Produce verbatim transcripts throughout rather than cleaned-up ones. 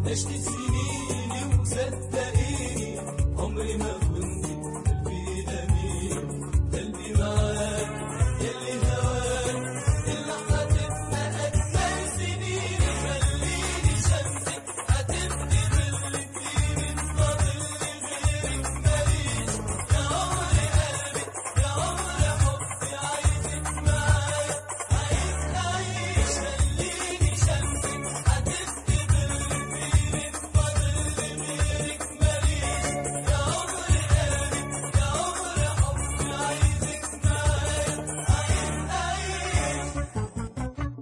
عشت سنيني وصدقيني عمري ما كنت قلبي أمين. قلبي معاك يلي هواك اللحظة تبقى أجمل سنين. خليني شمسك هتبقي ظل فيني فاضل لي غيرك ماليش. يا عمر قلبي يا عمر حبي عايزك معايا عايز أعيش. خليني شمسك هتبقي ظل فيني فاضل لي غيرك ماليش. يا عمر قلبي يا عمر حبي عايزك معايا عايز أعيش.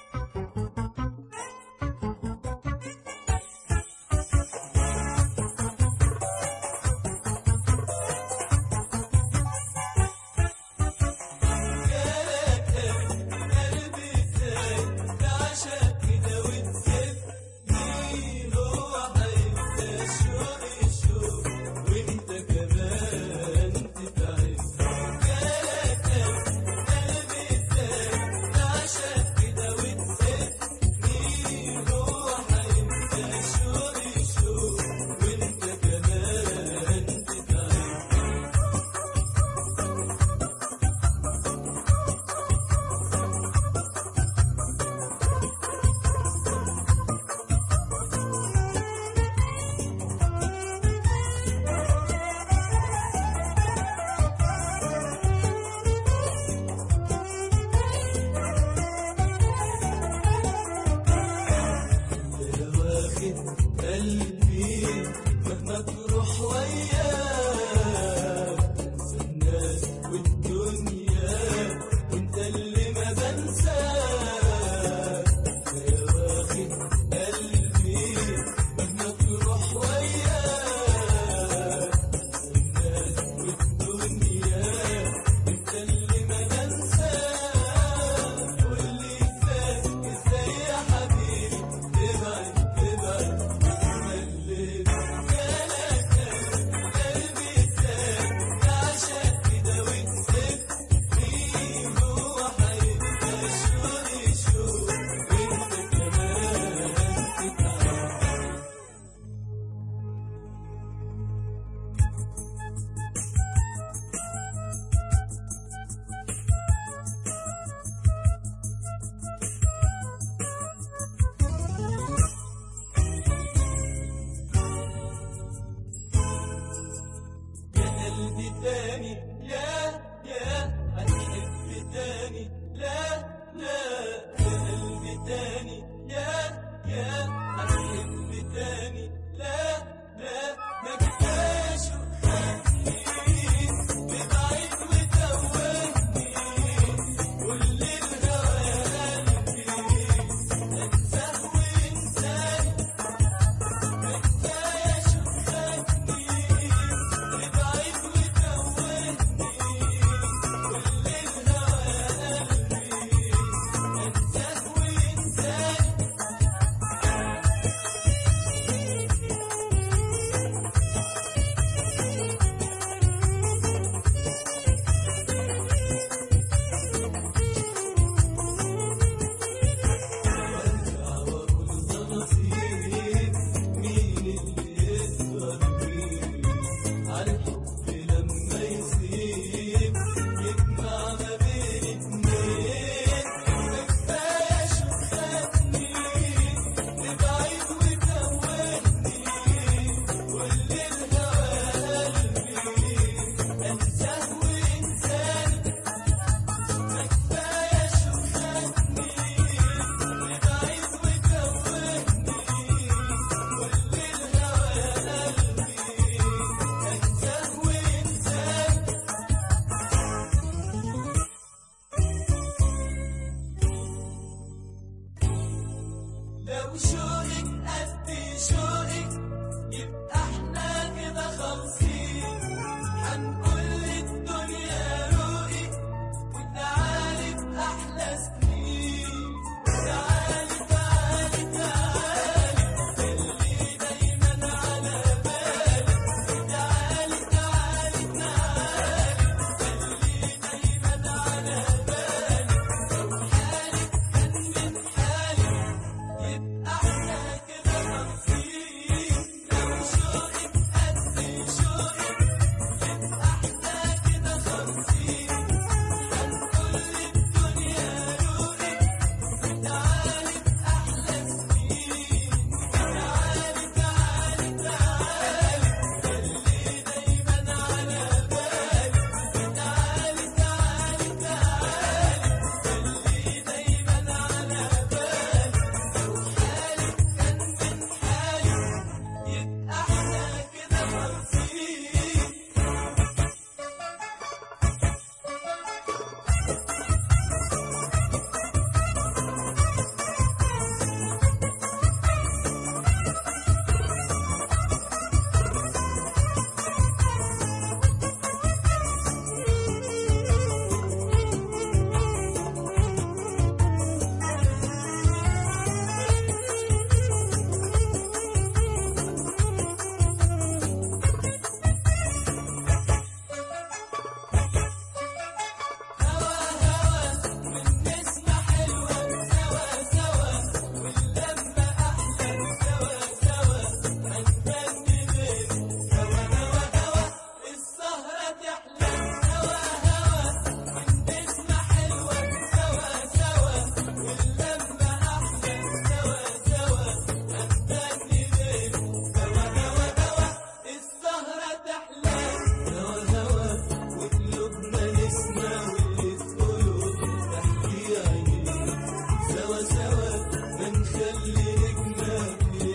جالك قلبي ازاي بعشق كده وتسيبني. هو هيبقى الشوق الشوق وانت كمان تتعب. جالك قلبي ازاي بعشق كده وتسيبني. هو هيبقى الشوق الشوق وانت كمان تتعب. يا واخد قلبي مهما تروح وياك. انسى الناس والدنيا وانت اللي ما بنساك. يا واخد قلبي مهما تروح وياك. انسى الناس والدنيا وانت اللي ما بنساك. واللي فات ازاي يا حبيبي تبعد تبعد وتملك. جالك قلبي ازاي بعشق كده وتسيبني. هو هيبقى الشوق الشوق وانت كمان تتعب. يا قلبي تاني يا يا هتحب تاني لا لا. يا قلبي تاني يا يا هتحب تاني لا لا. ما كفاش وخدني ببعيد وتوهني. كل الهوى قلبي انساه وانساني. ما كفاش وخدني ببعيد وتوهني. كل الهوى قلبي انساه وانساني. وارجع واقول ده نصيب مين اللي يسهر بيه على الحب لما يسيب يجمع ما بين اتنين. ما كفاياش وخدني لبعيد وتوهني. كل الهوى قلبي انساه وانساني. ما كفاياش وخدني لبعيد وتوهني. كل الهوى قلبي انساه وانساني. لو شوقك قد شوقك يبقى احنا كده خالصين. هنقول للدنيا روقي وتعالي بأحلى سنين. تعالي تعالي تعالي اللي دايما على بالي. تعالي تعالي تعالي اللي دايما على بالي. لو حالك كان من حالي يبقى احنا كده خالصين. نجمة في